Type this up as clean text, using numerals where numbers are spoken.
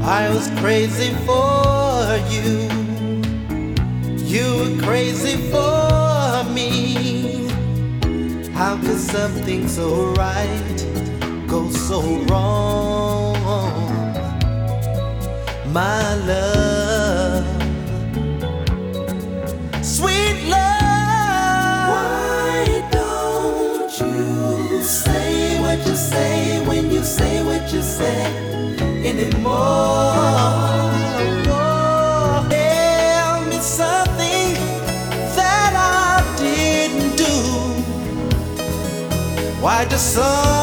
I was crazy for you. You were crazy for me. How could something so right go so wrong? My love, sweet love. Why don't you say what you say when you say what you say anymore? Tell me something that I didn't do. Why the sun